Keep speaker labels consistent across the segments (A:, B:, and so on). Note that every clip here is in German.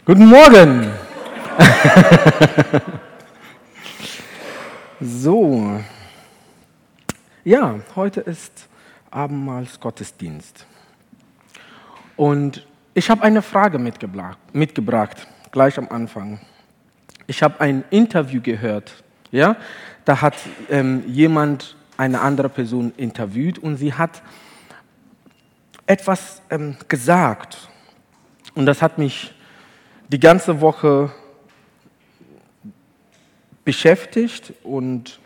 A: Guten Morgen! So, ja, heute ist Abendmahlsgottesdienst. Und ich habe eine Frage mitgebracht, gleich am Anfang. Ich habe ein Interview gehört, ja? Da hat jemand eine andere Person interviewt und sie hat etwas gesagt. Und das hat mich die ganze Woche beschäftigt und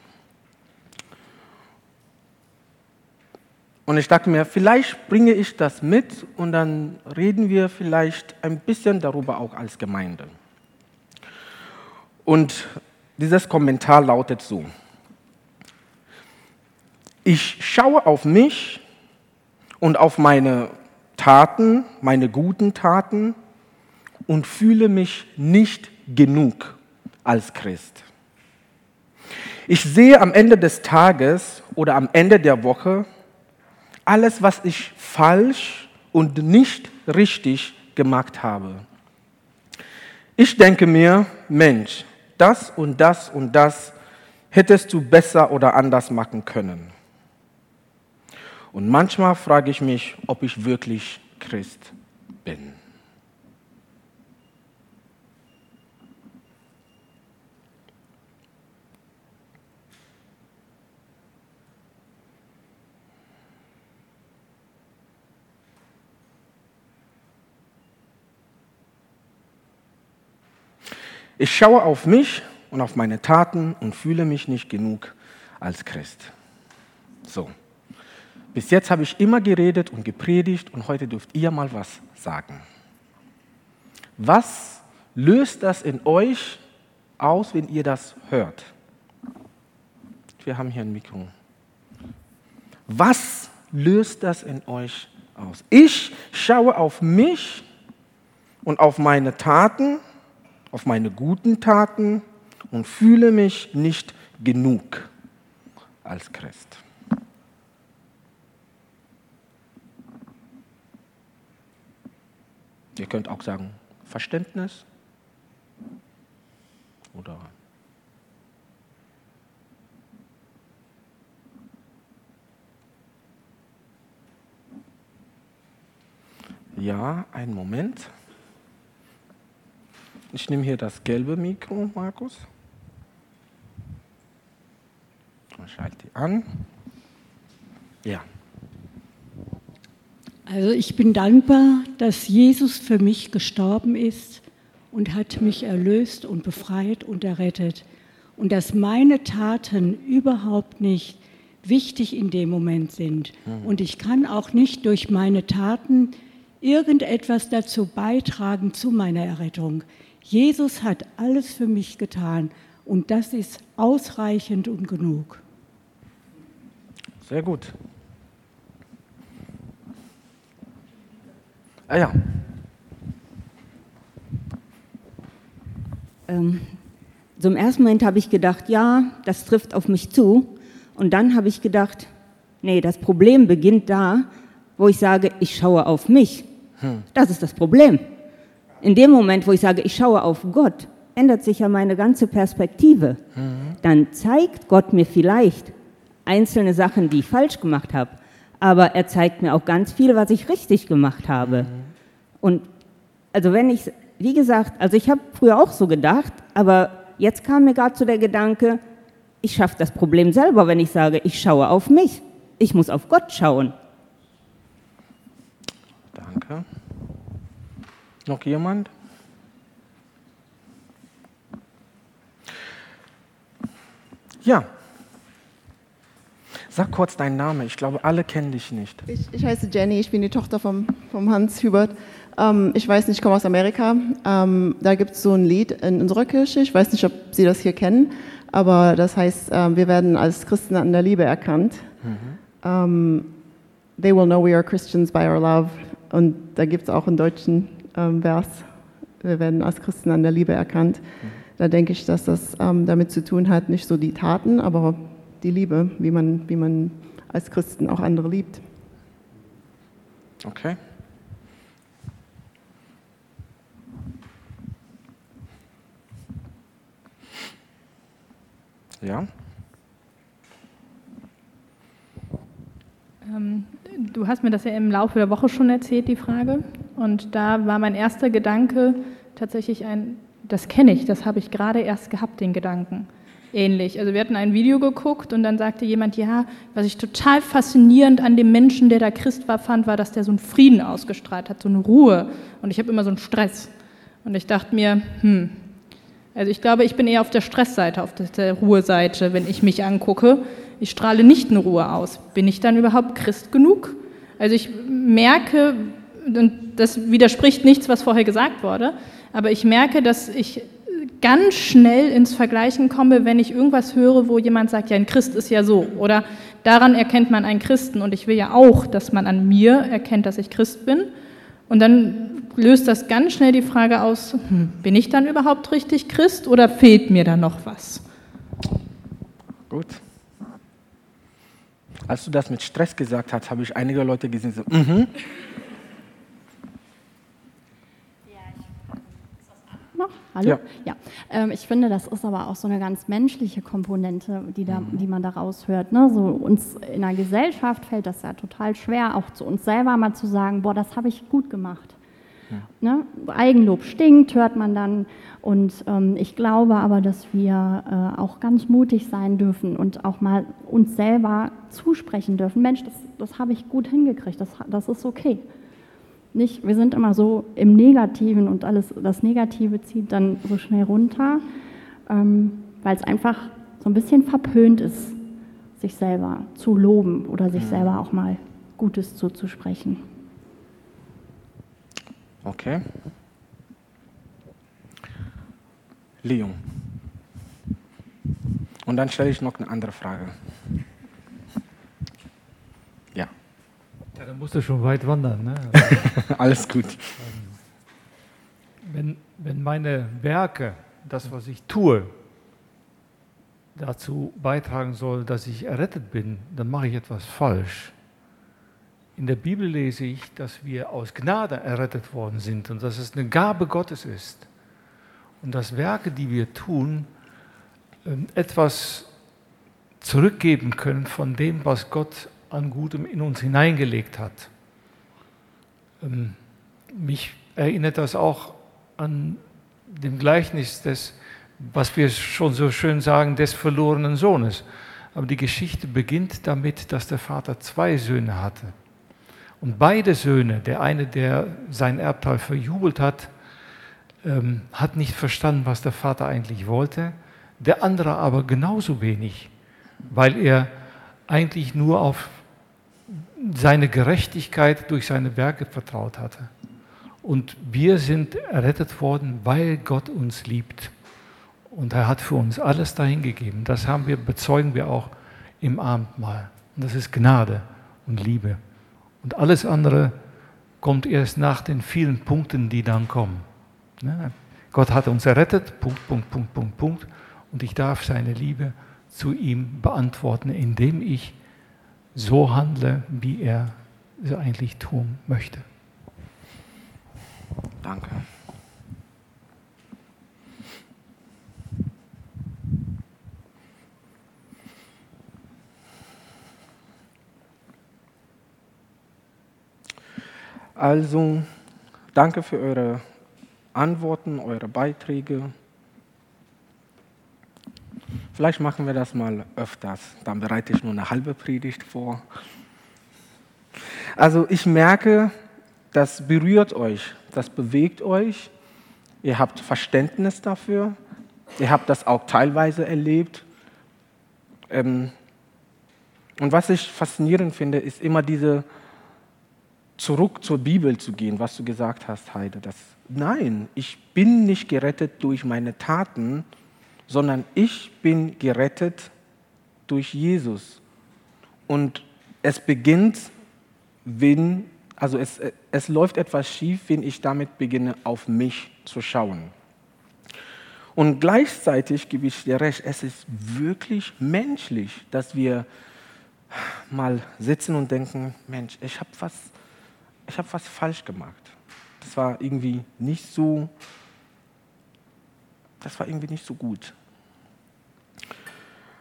A: ich dachte mir, vielleicht bringe ich das mit und dann reden wir vielleicht ein bisschen darüber auch als Gemeinde. Und dieses Kommentar lautet so: Ich schaue auf mich und auf meine Taten, meine guten Taten und fühle mich nicht genug als Christ. Ich sehe am Ende des Tages oder am Ende der Woche alles, was ich falsch und nicht richtig gemacht habe. Ich denke mir, Mensch, das und das und das hättest du besser oder anders machen können. Und manchmal frage ich mich, ob ich wirklich Christ bin. Ich schaue auf mich und auf meine Taten und fühle mich nicht genug als Christ. So, bis jetzt habe ich immer geredet und gepredigt und heute dürft ihr mal was sagen. Was löst das in euch aus, wenn ihr das hört? Wir haben hier ein Mikro. Was löst das in euch aus? Ich schaue auf mich und auf meine Taten, auf meine guten Taten und fühle mich nicht genug als Christ. Ihr könnt auch sagen, Verständnis oder ja, einen Moment. Ich nehme hier das gelbe Mikro, Markus. Ich schalte die an. Ja.
B: Also ich bin dankbar, dass Jesus für mich gestorben ist und hat mich erlöst und befreit und errettet. Und dass meine Taten überhaupt nicht wichtig in dem Moment sind. Und ich kann auch nicht durch meine Taten irgendetwas dazu beitragen zu meiner Errettung. Jesus hat alles für mich getan und das ist ausreichend und genug.
A: Sehr gut. Ah ja.
C: So im ersten Moment habe ich gedacht, ja, das trifft auf mich zu. Und dann habe ich gedacht, nee, das Problem beginnt da, wo ich sage, ich schaue auf mich. Das ist das Problem. In dem Moment, wo ich sage, ich schaue auf Gott, ändert sich ja meine ganze Perspektive. Dann zeigt Gott mir vielleicht einzelne Sachen, die ich falsch gemacht habe, aber er zeigt mir auch ganz viel, was ich richtig gemacht habe. Und also wie gesagt, also ich habe früher auch so gedacht, aber jetzt kam mir gerade so der Gedanke, ich schaffe das Problem selber, wenn ich sage, ich schaue auf mich. Ich muss auf Gott schauen.
A: Danke. Noch jemand? Ja. Sag kurz deinen Namen. Ich glaube, alle kennen dich nicht.
D: Ich heiße Jenny, ich bin die Tochter vom Hans Hubert. Ich weiß nicht, ich komme aus Amerika. Da gibt es so ein Lied in unserer Kirche. Ich weiß nicht, ob Sie das hier kennen, aber das heißt, wir werden als Christen an der Liebe erkannt. They will know we are Christians by our love. Und da gibt es auch einen deutschen Vers. Wir werden als Christen an der Liebe erkannt. Da denke ich, dass das damit zu tun hat, nicht so die Taten, aber die Liebe, wie man als Christen auch andere liebt.
A: Okay. Ja?
E: Du hast mir das ja im Laufe der Woche schon erzählt, die Frage. Und da war mein erster Gedanke tatsächlich das kenne ich, das habe ich gerade erst gehabt, den Gedanken. Ähnlich. Also wir hatten ein Video geguckt und dann sagte jemand, ja, was ich total faszinierend an dem Menschen, der da Christ war, fand, war, dass der so einen Frieden ausgestrahlt hat, so eine Ruhe. Und ich habe immer so einen Stress. Und ich dachte mir, also ich glaube, ich bin eher auf der Stressseite, auf der Ruheseite, wenn ich mich angucke. Ich strahle nicht eine Ruhe aus. Bin ich dann überhaupt Christ genug? Also ich merke, und das widerspricht nichts, was vorher gesagt wurde, aber ich merke, dass ich ganz schnell ins Vergleichen komme, wenn ich irgendwas höre, wo jemand sagt, ja, ein Christ ist ja so. Oder daran erkennt man einen Christen. Und ich will ja auch, dass man an mir erkennt, dass ich Christ bin. Und dann löst das ganz schnell die Frage aus, bin ich dann überhaupt richtig Christ oder fehlt mir da noch was?
A: Gut. Als du das mit Stress gesagt hast, habe ich einige Leute gesehen, so,
F: Hallo?
A: Ja.
F: Ich finde, das ist aber auch so eine ganz menschliche Komponente, die man da raushört. Ne? So uns in der Gesellschaft fällt das ja total schwer, auch zu uns selber mal zu sagen, boah, das habe ich gut gemacht. Ja. Ne? Eigenlob stinkt, hört man dann. Und ich glaube aber, dass wir auch ganz mutig sein dürfen und auch mal uns selber zusprechen dürfen. Mensch, das habe ich gut hingekriegt, das ist okay. Nicht, wir sind immer so im Negativen und alles, das Negative zieht dann so schnell runter, weil es einfach so ein bisschen verpönt ist, sich selber zu loben oder sich selber auch mal Gutes zuzusprechen.
A: Okay. Leon. Und dann stelle ich noch eine andere Frage. Ja.
G: Ja, dann musst du schon weit wandern. Ne?
A: Alles gut.
G: Wenn meine Werke, das, was ich tue, dazu beitragen soll, dass ich errettet bin, dann mache ich etwas falsch. In der Bibel lese ich, dass wir aus Gnade errettet worden sind und dass es eine Gabe Gottes ist. Und dass Werke, die wir tun, etwas zurückgeben können von dem, was Gott an Gutem in uns hineingelegt hat. Mich erinnert das auch an dem Gleichnis was wir schon so schön sagen, des verlorenen Sohnes. Aber die Geschichte beginnt damit, dass der Vater 2 Söhne hatte. Und beide Söhne, der eine, der sein Erbteil verjubelt hat, hat nicht verstanden, was der Vater eigentlich wollte. Der andere aber genauso wenig, weil er eigentlich nur auf seine Gerechtigkeit durch seine Werke vertraut hatte. Und wir sind errettet worden, weil Gott uns liebt. Und er hat für uns alles dahingegeben. Das bezeugen wir auch im Abendmahl. Und das ist Gnade und Liebe. Und alles andere kommt erst nach den vielen Punkten, die dann kommen. Gott hat uns errettet, Punkt. Und ich darf seine Liebe zu ihm beantworten, indem ich so handle, wie er es eigentlich tun möchte.
A: Danke. Also, danke für eure Antworten, eure Beiträge. Vielleicht machen wir das mal öfters. Dann bereite ich nur eine halbe Predigt vor. Also ich merke, das berührt euch, das bewegt euch. Ihr habt Verständnis dafür. Ihr habt das auch teilweise erlebt. Und was ich faszinierend finde, ist immer diese zurück zur Bibel zu gehen, was du gesagt hast, Heide. Nein, ich bin nicht gerettet durch meine Taten, sondern ich bin gerettet durch Jesus. Und es beginnt, es läuft etwas schief, wenn ich damit beginne, auf mich zu schauen. Und gleichzeitig gebe ich dir recht, es ist wirklich menschlich, dass wir mal sitzen und denken, Mensch, ich habe was falsch gemacht. Das war irgendwie nicht so gut.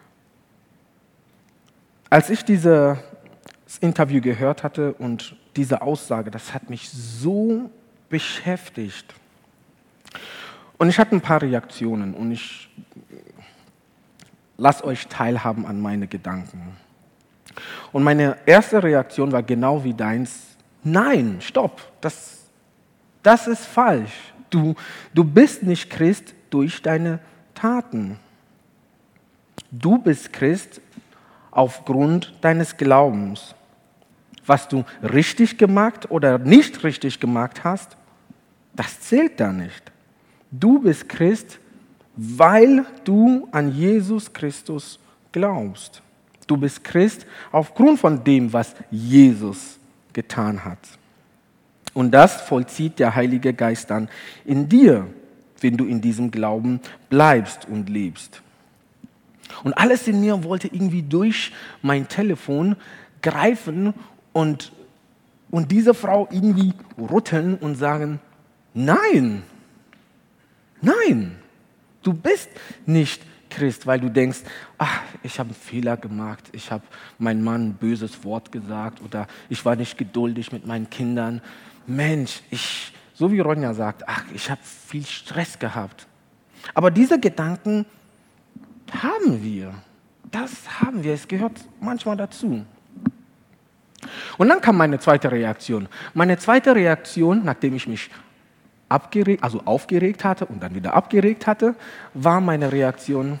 A: Als ich dieses Interview gehört hatte und diese Aussage, das hat mich so beschäftigt. Und ich hatte ein paar Reaktionen und ich lasse euch teilhaben an meine Gedanken. Und meine erste Reaktion war genau wie deins: Nein, stopp, das ist falsch. Du bist nicht Christ durch deine Taten. Du bist Christ aufgrund deines Glaubens. Was du richtig gemacht oder nicht richtig gemacht hast, das zählt da nicht. Du bist Christ, weil du an Jesus Christus glaubst. Du bist Christ aufgrund von dem, was Jesus getan hat. Und das vollzieht der Heilige Geist dann in dir, wenn du in diesem Glauben bleibst und lebst. Und alles in mir wollte irgendwie durch mein Telefon greifen und diese Frau irgendwie rütteln und sagen: Nein, nein, du bist nicht Christ, weil du denkst, ach, ich habe einen Fehler gemacht, ich habe meinem Mann ein böses Wort gesagt oder ich war nicht geduldig mit meinen Kindern. Mensch, so wie Ronja sagt, ach, ich habe viel Stress gehabt. Aber diese Gedanken haben wir. Das haben wir. Es gehört manchmal dazu. Und dann kam meine zweite Reaktion. Meine zweite Reaktion, nachdem ich mich aufgeregt hatte und dann wieder abgeregt hatte, war meine Reaktion: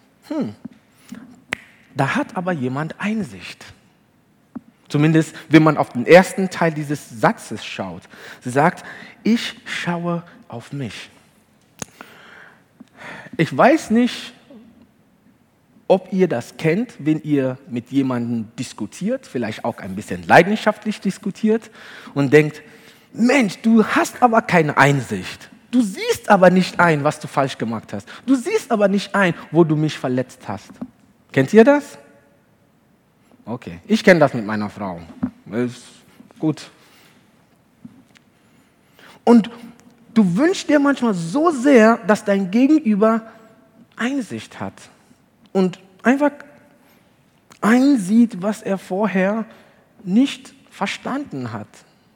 A: Da hat aber jemand Einsicht. Zumindest, wenn man auf den ersten Teil dieses Satzes schaut. Sie sagt: Ich schaue auf mich. Ich weiß nicht, ob ihr das kennt, wenn ihr mit jemandem diskutiert, vielleicht auch ein bisschen leidenschaftlich diskutiert und denkt: Mensch, du hast aber keine Einsicht. Du siehst aber nicht ein, was du falsch gemacht hast. Du siehst aber nicht ein, wo du mich verletzt hast. Kennt ihr das? Okay, ich kenne das mit meiner Frau. Ist gut. Und du wünschst dir manchmal so sehr, dass dein Gegenüber Einsicht hat und einfach einsieht, was er vorher nicht verstanden hat.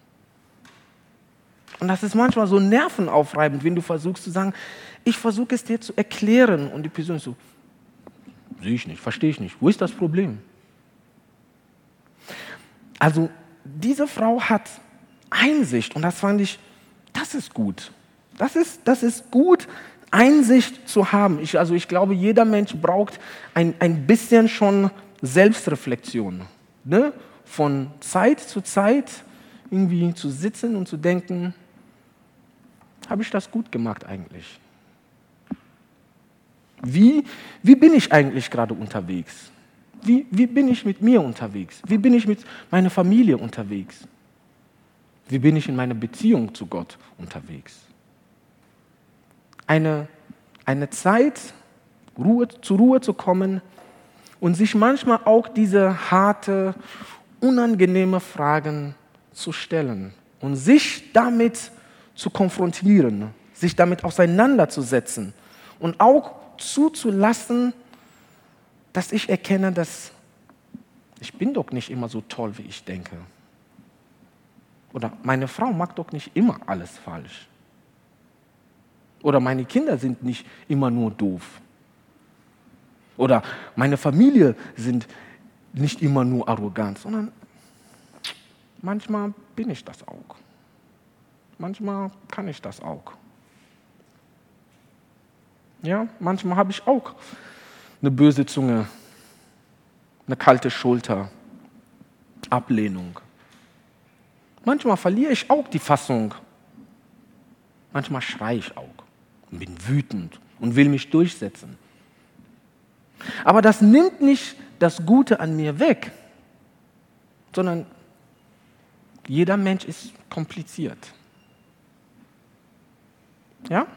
A: Und das ist manchmal so nervenaufreibend, wenn du versuchst zu sagen, ich versuche es dir zu erklären und die Person so: Sehe ich nicht, verstehe ich nicht, wo ist das Problem? Also diese Frau hat Einsicht und das fand ich, das ist gut. Das ist gut, Einsicht zu haben. Ich glaube, jeder Mensch braucht ein bisschen schon Selbstreflexion. Ne? Von Zeit zu Zeit irgendwie zu sitzen und zu denken: Habe ich das gut gemacht eigentlich? Wie bin ich eigentlich gerade unterwegs? Wie bin ich mit mir unterwegs? Wie bin ich mit meiner Familie unterwegs? Wie bin ich in meiner Beziehung zu Gott unterwegs? Eine Zeit, zur Ruhe zu kommen und sich manchmal auch diese harte, unangenehme Fragen zu stellen und sich damit zu konfrontieren, sich damit auseinanderzusetzen und auch zuzulassen, dass ich erkenne, dass ich bin doch nicht immer so toll, wie ich denke. Oder meine Frau macht doch nicht immer alles falsch. Oder meine Kinder sind nicht immer nur doof. Oder meine Familie sind nicht immer nur arrogant, sondern manchmal bin ich das auch. Manchmal kann ich das auch. Ja, manchmal habe ich auch eine böse Zunge, eine kalte Schulter, Ablehnung. Manchmal verliere ich auch die Fassung. Manchmal schreie ich auch und bin wütend und will mich durchsetzen. Aber das nimmt nicht das Gute an mir weg, sondern jeder Mensch ist kompliziert. Ja?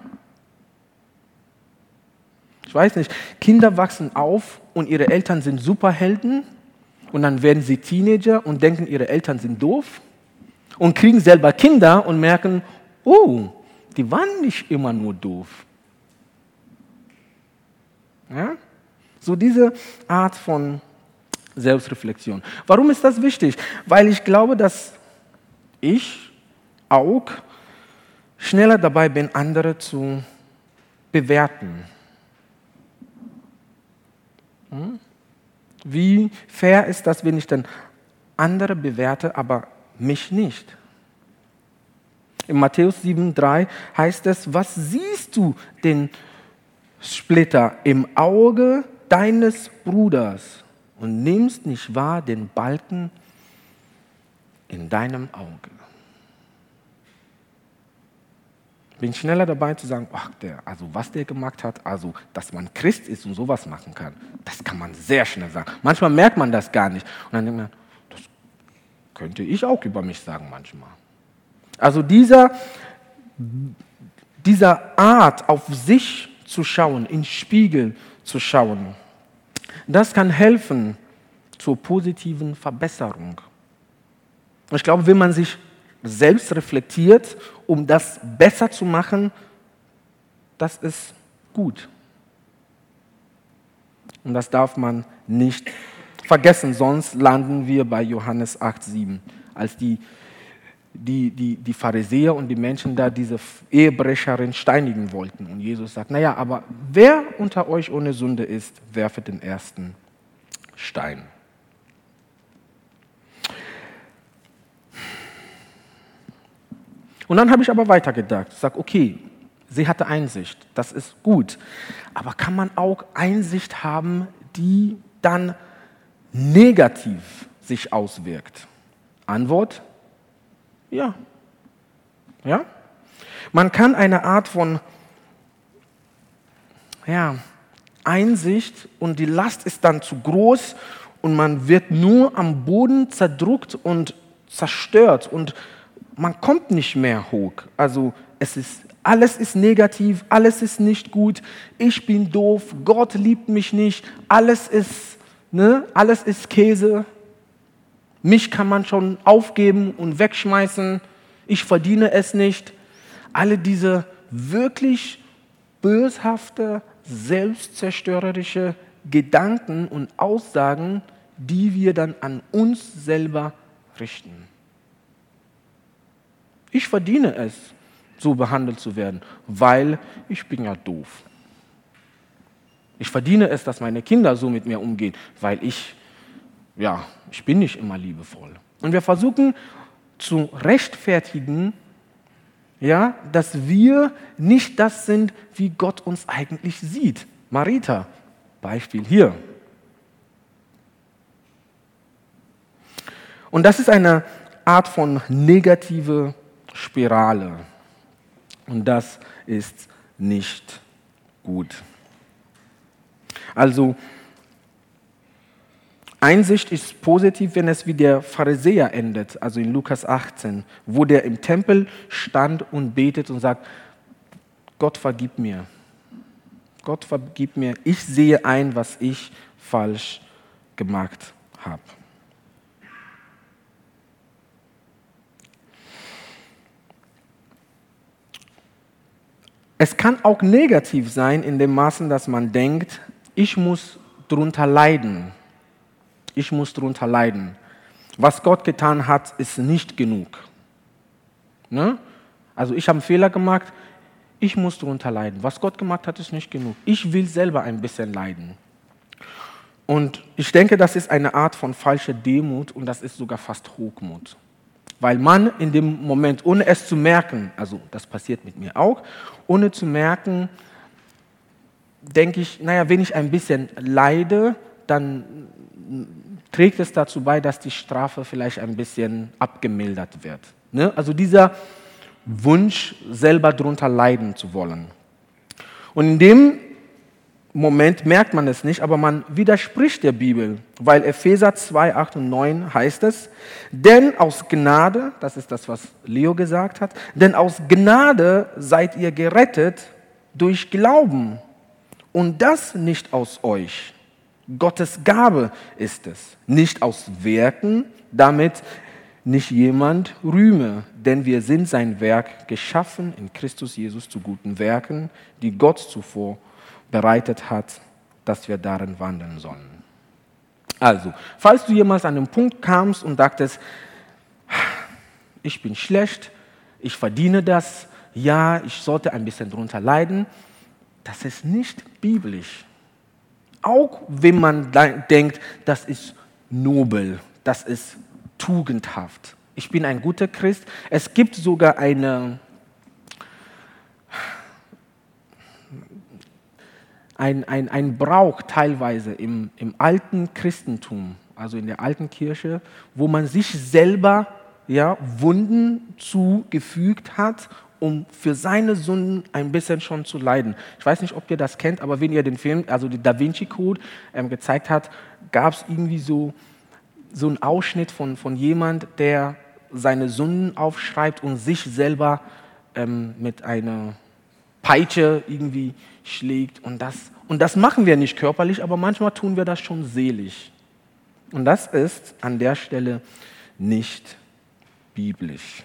A: Ich weiß nicht, Kinder wachsen auf und ihre Eltern sind Superhelden und dann werden sie Teenager und denken, ihre Eltern sind doof und kriegen selber Kinder und merken, oh, die waren nicht immer nur doof. Ja? So diese Art von Selbstreflexion. Warum ist das wichtig? Weil ich glaube, dass ich auch schneller dabei bin, andere zu bewerten. Wie fair ist das, wenn ich dann andere bewerte, aber mich nicht? In Matthäus 7,3 heißt es, was siehst du den Splitter im Auge deines Bruders und nimmst nicht wahr den Balken in deinem Auge? Bin schneller dabei zu sagen, ach, was der gemacht hat, also dass man Christ ist und sowas machen kann, das kann man sehr schnell sagen. Manchmal merkt man das gar nicht. Und dann denkt man, das könnte ich auch über mich sagen manchmal. Also dieser Art, auf sich zu schauen, in den Spiegel zu schauen, das kann helfen zur positiven Verbesserung. Und ich glaube, wenn man sich selbst reflektiert, um das besser zu machen, das ist gut. Und das darf man nicht vergessen, sonst landen wir bei Johannes 8,7, als die Pharisäer und die Menschen da diese Ehebrecherin steinigen wollten. Und Jesus sagt, naja, aber wer unter euch ohne Sünde ist, werfe den ersten Stein. Und dann habe ich aber weitergedacht. Ich sage, okay, sie hatte Einsicht, das ist gut. Aber kann man auch Einsicht haben, die dann negativ sich auswirkt? Antwort: Ja. Ja? Man kann eine Art von Einsicht und die Last ist dann zu groß und man wird nur am Boden zerdrückt und zerstört und man kommt nicht mehr hoch. Also alles ist negativ, alles ist nicht gut, ich bin doof, Gott liebt mich nicht, alles ist Käse. Mich kann man schon aufgeben und wegschmeißen, ich verdiene es nicht. Alle diese wirklich böshafte, selbstzerstörerische Gedanken und Aussagen, die wir dann an uns selber richten. Ich verdiene es, so behandelt zu werden, weil ich bin ja doof. Ich verdiene es, dass meine Kinder so mit mir umgehen, weil ich bin nicht immer liebevoll. Und wir versuchen zu rechtfertigen, dass wir nicht das sind, wie Gott uns eigentlich sieht. Marita, Beispiel hier. Und das ist eine Art von negative Spirale. Und das ist nicht gut. Also, Einsicht ist positiv, wenn es wie der Pharisäer endet, also in Lukas 18, wo der im Tempel stand und betet und sagt, Gott vergib mir. Gott vergib mir. Ich sehe ein, was ich falsch gemacht habe. Es kann auch negativ sein, in dem Maßen, dass man denkt, ich muss drunter leiden. Ich muss drunter leiden. Was Gott getan hat, ist nicht genug. Ne? Also ich habe einen Fehler gemacht, ich muss drunter leiden. Was Gott gemacht hat, ist nicht genug. Ich will selber ein bisschen leiden. Und ich denke, das ist eine Art von falscher Demut und das ist sogar fast Hochmut. Weil man in dem Moment, ohne es zu merken, also das passiert mit mir auch, ohne zu merken, denke ich, wenn ich ein bisschen leide, dann trägt es dazu bei, dass die Strafe vielleicht ein bisschen abgemildert wird. Ne? Also dieser Wunsch, selber drunter leiden zu wollen. Und in dem Moment merkt man es nicht, aber man widerspricht der Bibel, weil Epheser 2, 8 und 9 heißt es, denn aus Gnade, das ist das, was Leo gesagt hat, denn aus Gnade seid ihr gerettet durch Glauben und das nicht aus euch. Gottes Gabe ist es, nicht aus Werken, damit nicht jemand rühme, denn wir sind sein Werk, geschaffen in Christus Jesus zu guten Werken, die Gott zuvor bereitet hat, dass wir darin wandeln sollen. Also, falls du jemals an den Punkt kamst und dachtest, ich bin schlecht, ich verdiene das, ja, ich sollte ein bisschen drunter leiden, das ist nicht biblisch. Auch wenn man denkt, das ist nobel, das ist tugendhaft. Ich bin ein guter Christ. Es gibt sogar ein Brauch teilweise im alten Christentum, also in der alten Kirche, wo man sich selber Wunden zugefügt hat, um für seine Sünden ein bisschen schon zu leiden. Ich weiß nicht, ob ihr das kennt, aber wenn ihr den Film, also den Da Vinci Code gezeigt hat, gab es irgendwie so einen Ausschnitt von jemand, der seine Sünden aufschreibt und sich selber mit einer Peitsche irgendwie schlägt. Und das machen wir nicht körperlich, aber manchmal tun wir das schon seelisch. Und das ist an der Stelle nicht biblisch.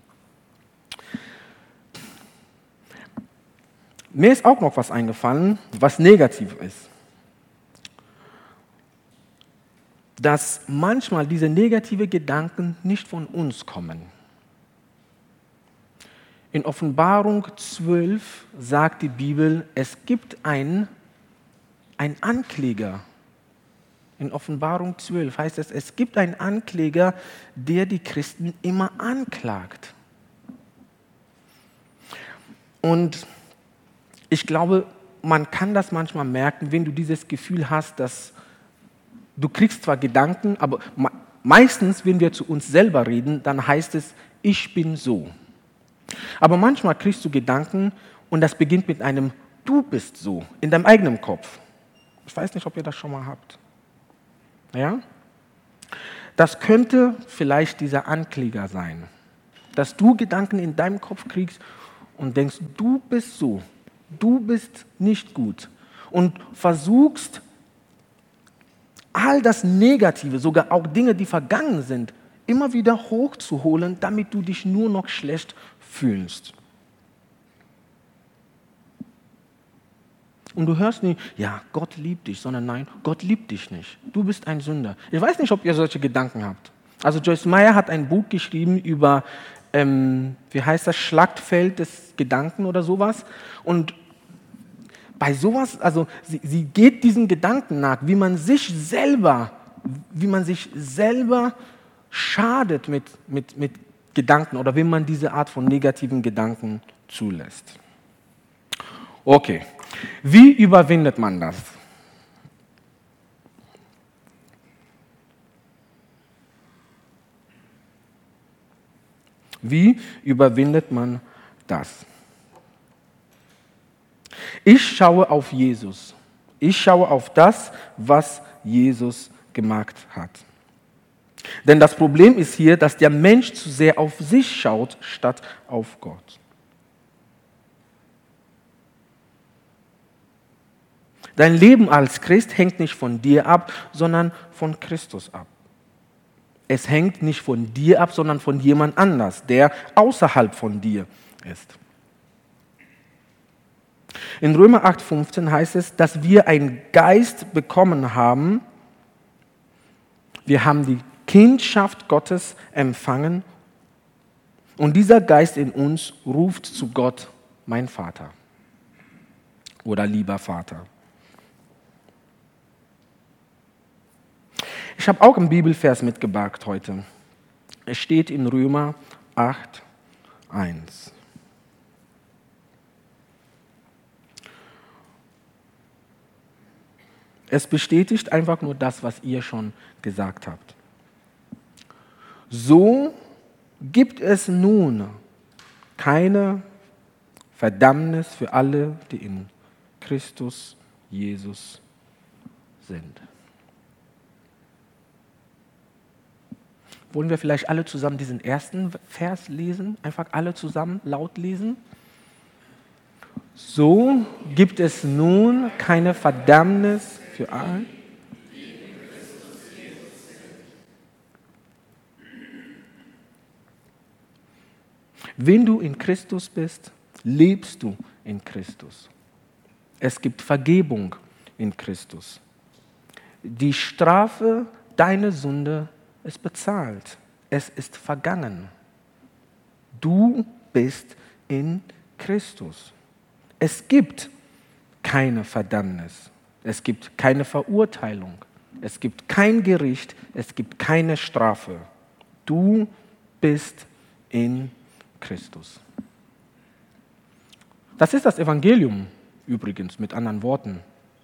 A: Mir ist auch noch was eingefallen, was negativ ist. Dass manchmal diese negativen Gedanken nicht von uns kommen. In Offenbarung 12 sagt die Bibel, es gibt einen Ankläger. In Offenbarung 12 heißt es gibt einen Ankläger, der die Christen immer anklagt. Und ich glaube, man kann das manchmal merken, wenn du dieses Gefühl hast, dass du kriegst zwar Gedanken, aber meistens, wenn wir zu uns selber reden, dann heißt es, ich bin so. Aber manchmal kriegst du Gedanken und das beginnt mit einem, du bist so, in deinem eigenen Kopf. Ich weiß nicht, ob ihr das schon mal habt. Ja? Das könnte vielleicht dieser Ankläger sein, dass du Gedanken in deinem Kopf kriegst und denkst, du bist so. Du bist nicht gut und versuchst, all das Negative, sogar auch Dinge, die vergangen sind, immer wieder hochzuholen, damit du dich nur noch schlecht fühlst. Und du hörst nicht, ja, Gott liebt dich, sondern nein, Gott liebt dich nicht. Du bist ein Sünder. Ich weiß nicht, ob ihr solche Gedanken habt. Also Joyce Meyer hat ein Buch geschrieben über wie heißt das, Schlachtfeld des Gedanken oder sowas. Und bei sowas, also sie geht diesen Gedanken nach, wie man sich selber schadet mit Gedanken oder wenn man diese Art von negativen Gedanken zulässt. Okay, wie überwindet man das? Wie überwindet man das? Ich schaue auf Jesus. Ich schaue auf das, was Jesus gemacht hat. Denn das Problem ist hier, dass der Mensch zu sehr auf sich schaut, statt auf Gott. Dein Leben als Christ hängt nicht von dir ab, sondern von Christus ab. Es hängt nicht von dir ab, sondern von jemand anders, der außerhalb von dir ist. In Römer 8,15 heißt es, dass wir einen Geist bekommen haben. Wir haben die Kindschaft Gottes empfangen und dieser Geist in uns ruft zu Gott, mein Vater oder lieber Vater. Ich habe auch einen Bibelvers mitgebracht heute. Es steht in Römer 8,1. Es bestätigt einfach nur das, was ihr schon gesagt habt. So gibt es nun keine Verdammnis für alle, die in Christus Jesus sind. Wollen wir vielleicht alle zusammen diesen ersten Vers lesen? Einfach alle zusammen laut lesen? So gibt es nun keine Verdammnis für alle. Wenn du in Christus bist, lebst du in Christus. Es gibt Vergebung in Christus. Die Strafe deiner Sünde ist bezahlt. Es ist vergangen. Du bist in Christus. Es gibt keine Verdammnis. Es gibt keine Verurteilung. Es gibt kein Gericht. Es gibt keine Strafe. Du bist in Christus. Das ist das Evangelium übrigens, mit anderen Worten.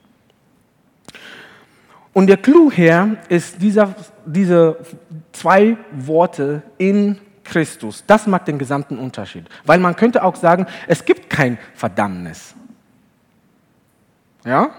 A: Und der Clou hier ist diese zwei Worte in Christus. Das macht den gesamten Unterschied. Weil man könnte auch sagen, es gibt kein Verdammnis. Ja?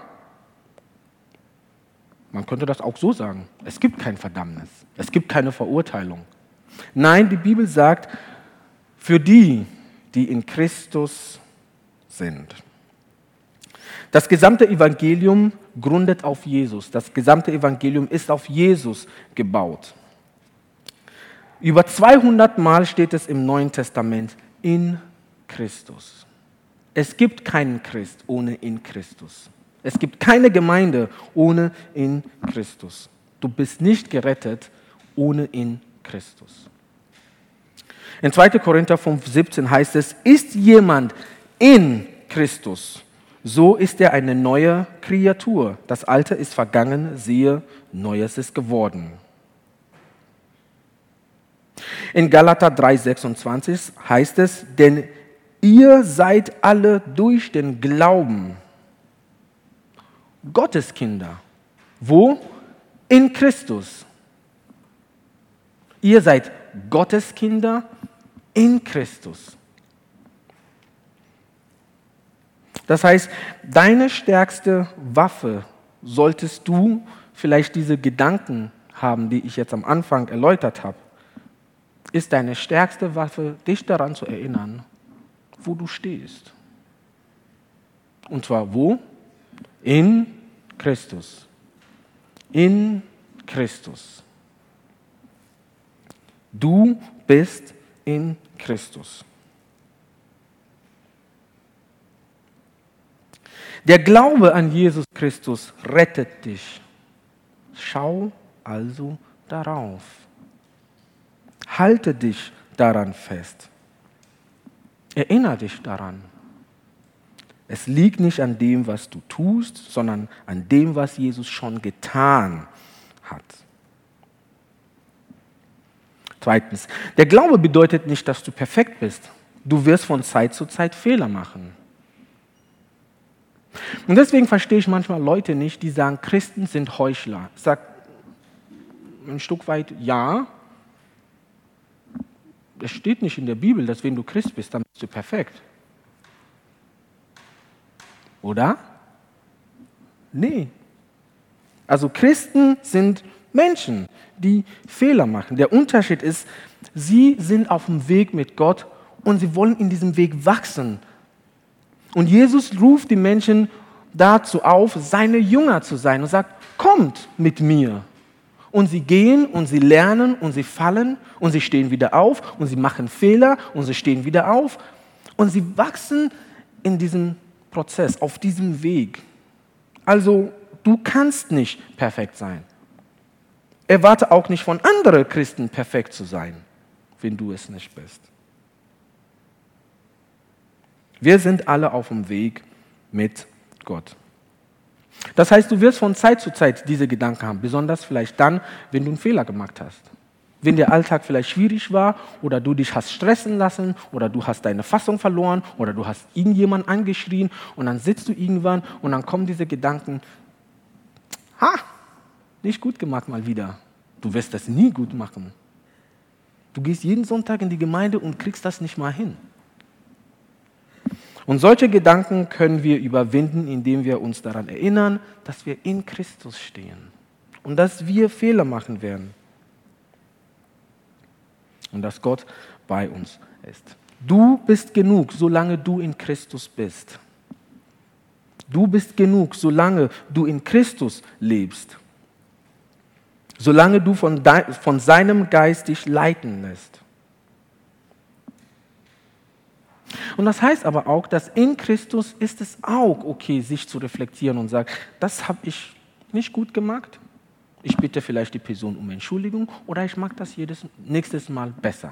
A: Man könnte das auch so sagen. Es gibt kein Verdammnis. Es gibt keine Verurteilung. Nein, die Bibel sagt, für die, die in Christus sind. Das gesamte Evangelium gründet auf Jesus. Das gesamte Evangelium ist auf Jesus gebaut. Über 200 Mal steht es im Neuen Testament in Christus. Es gibt keinen Christ ohne in Christus. Es gibt keine Gemeinde ohne in Christus. Du bist nicht gerettet ohne in Christus. In 2. Korinther 5,17 heißt es, ist jemand in Christus, so ist er eine neue Kreatur. Das Alte ist vergangen, siehe, Neues ist geworden. In Galater 3,26 heißt es, denn ihr seid alle durch den Glauben Gotteskinder. Wo? In Christus. Ihr seid Gotteskinder in Christus. Das heißt, deine stärkste Waffe, solltest du vielleicht diese Gedanken haben, die ich jetzt am Anfang erläutert habe, ist deine stärkste Waffe, dich daran zu erinnern, wo du stehst. Und zwar wo? In Christus. In Christus. Du bist in Christus. Der Glaube an Jesus Christus rettet dich. Schau also darauf. Halte dich daran fest. Erinnere dich daran. Es liegt nicht an dem, was du tust, sondern an dem, was Jesus schon getan hat. Zweitens, der Glaube bedeutet nicht, dass du perfekt bist. Du wirst von Zeit zu Zeit Fehler machen. Und deswegen verstehe ich manchmal Leute nicht, die sagen, Christen sind Heuchler. Ich sage ein Stück weit, ja. Es steht nicht in der Bibel, dass wenn du Christ bist, dann bist du perfekt. Oder? Nee. Also Christen sind Menschen, die Fehler machen. Der Unterschied ist, sie sind auf dem Weg mit Gott und sie wollen in diesem Weg wachsen. Und Jesus ruft die Menschen dazu auf, seine Jünger zu sein und sagt, kommt mit mir. Und sie gehen und sie lernen und sie fallen und sie stehen wieder auf und sie machen Fehler und sie stehen wieder auf. Und sie wachsen in diesem Prozess, auf diesem Weg. Also du kannst nicht perfekt sein. Erwarte auch nicht von anderen Christen perfekt zu sein, wenn du es nicht bist. Wir sind alle auf dem Weg mit Gott. Das heißt, du wirst von Zeit zu Zeit diese Gedanken haben, besonders vielleicht dann, wenn du einen Fehler gemacht hast. Wenn der Alltag vielleicht schwierig war oder du dich hast stressen lassen oder du hast deine Fassung verloren oder du hast irgendjemanden angeschrien und dann sitzt du irgendwann und dann kommen diese Gedanken, nicht gut gemacht mal wieder. Du wirst das nie gut machen. Du gehst jeden Sonntag in die Gemeinde und kriegst das nicht mal hin. Und solche Gedanken können wir überwinden, indem wir uns daran erinnern, dass wir in Christus stehen und dass wir Fehler machen werden und dass Gott bei uns ist. Du bist genug, solange du in Christus bist. Du bist genug, solange du in Christus lebst. Solange du von seinem Geist dich leiten lässt. Und das heißt aber auch, dass in Christus ist es auch okay, sich zu reflektieren und sagen, das habe ich nicht gut gemacht, Ich bitte vielleicht die Person um Entschuldigung oder ich mache das nächstes Mal besser.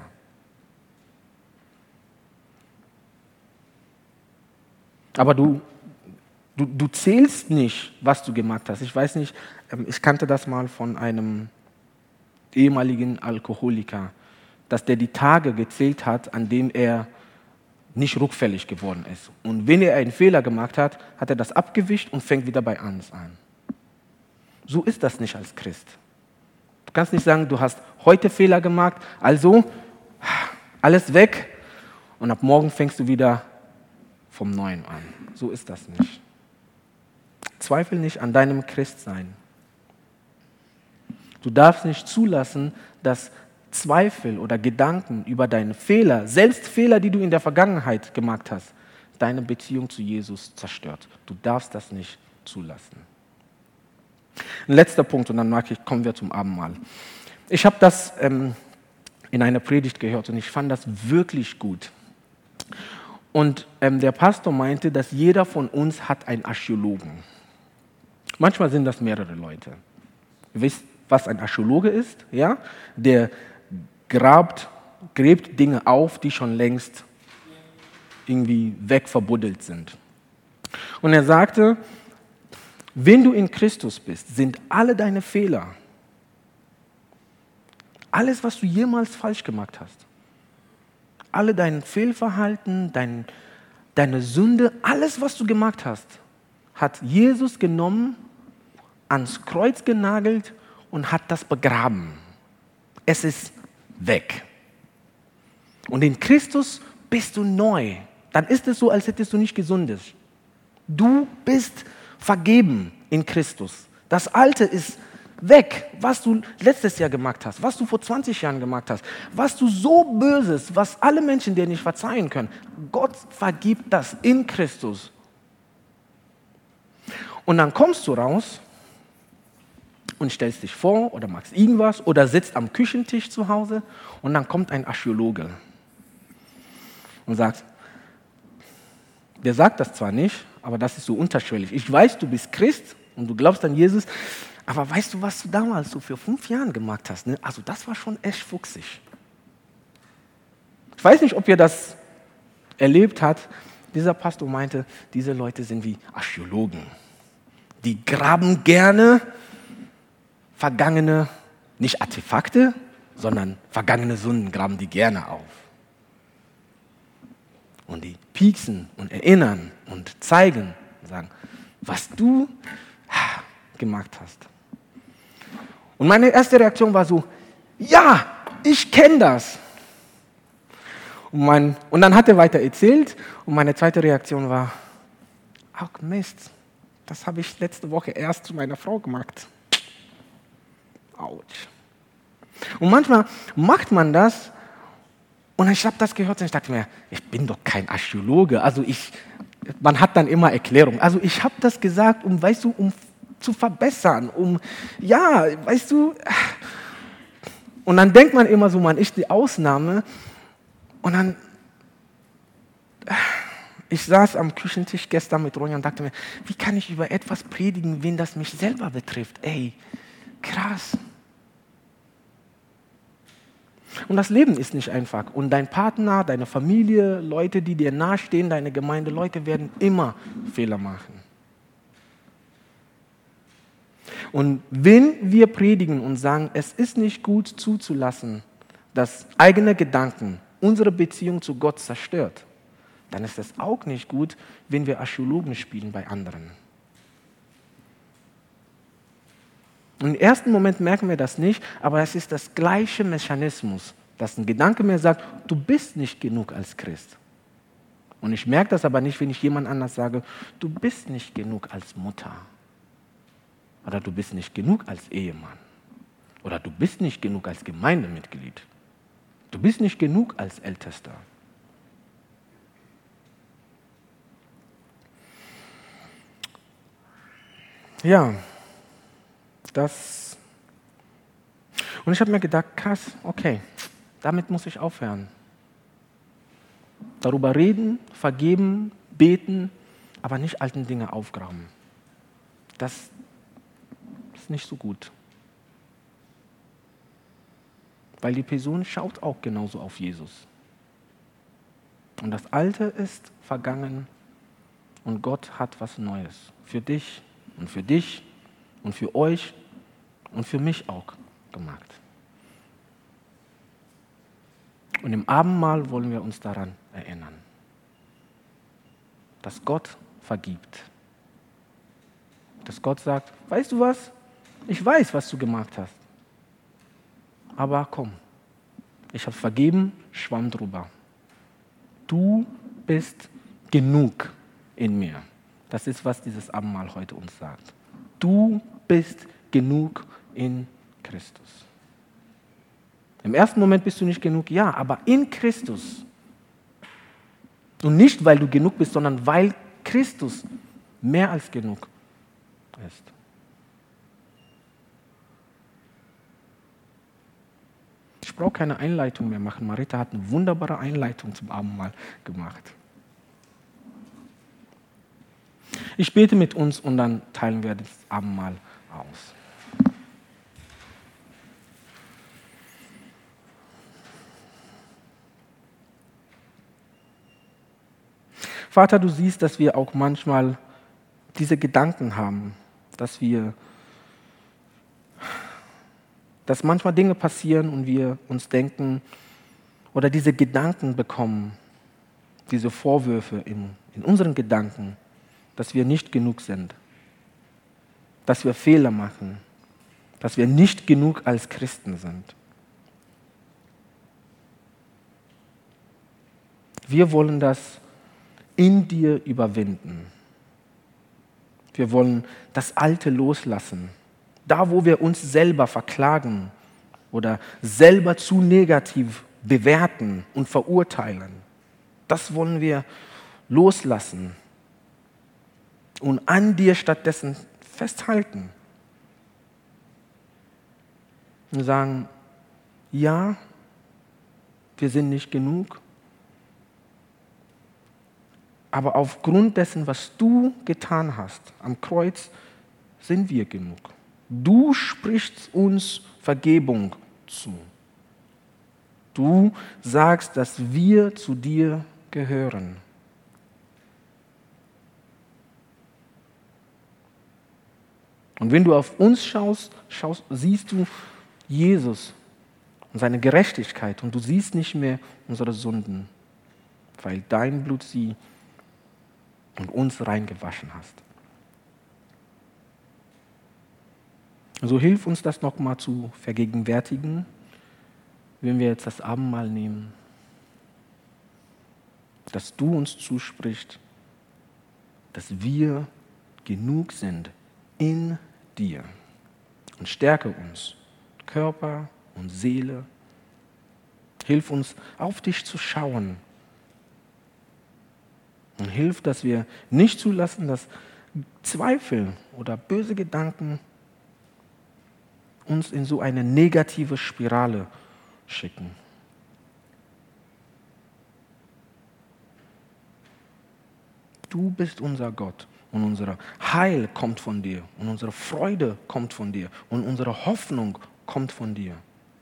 A: Aber du zählst nicht, was du gemacht hast. Ich weiß nicht, ich kannte das mal von einem ehemaligen Alkoholiker, dass der die Tage gezählt hat, an denen er nicht rückfällig geworden ist. Und wenn er einen Fehler gemacht hat, hat er das abgewischt und fängt wieder bei 1 an. So ist das nicht als Christ. Du kannst nicht sagen, du hast heute Fehler gemacht, also alles weg und ab morgen fängst du wieder vom Neuen an. So ist das nicht. Zweifel nicht an deinem Christsein. Du darfst nicht zulassen, dass Zweifel oder Gedanken über deine Fehler, selbst Fehler, die du in der Vergangenheit gemacht hast, deine Beziehung zu Jesus zerstört. Du darfst das nicht zulassen. Ein letzter Punkt und dann kommen wir zum Abendmahl. Ich habe das in einer Predigt gehört und ich fand das wirklich gut. Und der Pastor meinte, dass jeder von uns hat einen Archäologen. Manchmal sind das mehrere Leute. Ihr wisst, was ein Archäologe ist? Ja? Der gräbt Dinge auf, die schon längst irgendwie wegverbuddelt sind. Und er sagte, wenn du in Christus bist, sind alle deine Fehler, alles, was du jemals falsch gemacht hast, alle dein Fehlverhalten, deine Sünde, alles, was du gemacht hast, hat Jesus genommen, ans Kreuz genagelt und hat das begraben. Es ist weg. Und in Christus bist du neu. Dann ist es so, als hättest du nicht gesündigt. Du bist vergeben in Christus. Das Alte ist weg, was du letztes Jahr gemacht hast, was du vor 20 Jahren gemacht hast, was du so Böses, was alle Menschen dir nicht verzeihen können. Gott vergibt das in Christus. Und dann kommst du raus und stellst dich vor oder machst irgendwas oder sitzt am Küchentisch zu Hause und dann kommt ein Archäologe und sagt, der sagt das zwar nicht, aber das ist so unterschwellig. Ich weiß, du bist Christ und du glaubst an Jesus, aber weißt du, was du damals so für 5 Jahren gemacht hast? Ne? Also das war schon echt fuchsig. Ich weiß nicht, ob ihr das erlebt habt. Dieser Pastor meinte, diese Leute sind wie Archäologen. Die graben gerne vergangene, nicht Artefakte, sondern vergangene Sünden graben die gerne auf. Und die pieksen und erinnern und zeigen und sagen, was du gemacht hast. Und meine erste Reaktion war so, ja, ich kenne das. Und dann hat er weiter erzählt und meine zweite Reaktion war, ach Mist, das habe ich letzte Woche erst zu meiner Frau gemacht. Autsch. Und manchmal macht man das und ich habe das gehört und ich dachte mir, ich bin doch kein Archäologe. Also man hat dann immer Erklärung. Also ich habe das gesagt, um zu verbessern, Und dann denkt man immer so, man ist die Ausnahme. Und dann, ich saß am Küchentisch gestern mit Ronja und dachte mir, wie kann ich über etwas predigen, wen das mich selber betrifft? Ey, krass. Und das Leben ist nicht einfach. Und dein Partner, deine Familie, Leute, die dir nahestehen, deine Gemeinde, Leute werden immer Fehler machen. Und wenn wir predigen und sagen, es ist nicht gut zuzulassen, dass eigene Gedanken unsere Beziehung zu Gott zerstört, dann ist es auch nicht gut, wenn wir Archäologen spielen bei anderen. Im ersten Moment merken wir das nicht, aber es ist das gleiche Mechanismus, dass ein Gedanke mir sagt, du bist nicht genug als Christ. Und ich merke das aber nicht, wenn ich jemand anders sage, du bist nicht genug als Mutter. Oder du bist nicht genug als Ehemann. Oder du bist nicht genug als Gemeindemitglied. Du bist nicht genug als Ältester. Ja, das. Und ich habe mir gedacht, krass, okay, damit muss ich aufhören. Darüber reden, vergeben, beten, aber nicht alten Dinge aufgraben. Das ist nicht so gut. weil die Person schaut auch genauso auf Jesus. Und das Alte ist vergangen und Gott hat was Neues für dich und für euch und für mich auch gemacht. Und im Abendmahl wollen wir uns daran erinnern, dass Gott vergibt. Dass Gott sagt, weißt du was? Ich weiß, was du gemacht hast. Aber komm, ich habe vergeben, schwamm drüber. Du bist genug in mir. Das ist, was dieses Abendmahl heute uns sagt. Du bist genug in Christus. Im ersten Moment bist du nicht genug, ja, aber in Christus. Und nicht, weil du genug bist, sondern weil Christus mehr als genug ist. Ich brauche keine Einleitung mehr machen. Marita hat eine wunderbare Einleitung zum Abendmahl gemacht. Ich bete mit uns und dann teilen wir das Abendmahl aus. Vater, du siehst, dass wir auch manchmal diese Gedanken haben, dass manchmal Dinge passieren und wir uns denken oder diese Gedanken bekommen, diese Vorwürfe in unseren Gedanken, dass wir nicht genug sind, dass wir Fehler machen, dass wir nicht genug als Christen sind. Wir wollen das in dir überwinden. Wir wollen das Alte loslassen. Da, wo wir uns selber verklagen oder selber zu negativ bewerten und verurteilen, das wollen wir loslassen und an dir stattdessen festhalten. Und sagen, ja, wir sind nicht genug, aber aufgrund dessen, was du getan hast am Kreuz, sind wir genug. Du sprichst uns Vergebung zu. Du sagst, dass wir zu dir gehören. Und wenn du auf uns schaust, siehst du Jesus und seine Gerechtigkeit und du siehst nicht mehr unsere Sünden, weil dein Blut sie und uns reingewaschen hast. So hilf uns das nochmal zu vergegenwärtigen, wenn wir jetzt das Abendmahl nehmen, dass du uns zusprichst, dass wir genug sind in dir und stärke uns, Körper und Seele. Hilf uns, auf dich zu schauen und hilf, dass wir nicht zulassen, dass Zweifel oder böse Gedanken uns in so eine negative Spirale schicken. Du bist unser Gott und unser Heil kommt von dir und unsere Freude kommt von dir und unsere Hoffnung kommt von dir.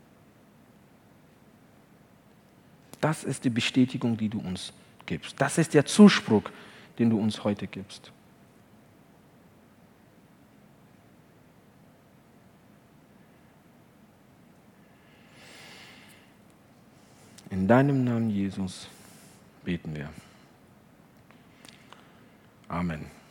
A: Das ist die Bestätigung, die du uns gibst. Das ist der Zuspruch, den du uns heute gibst. In deinem Namen, Jesus, beten wir. Amen.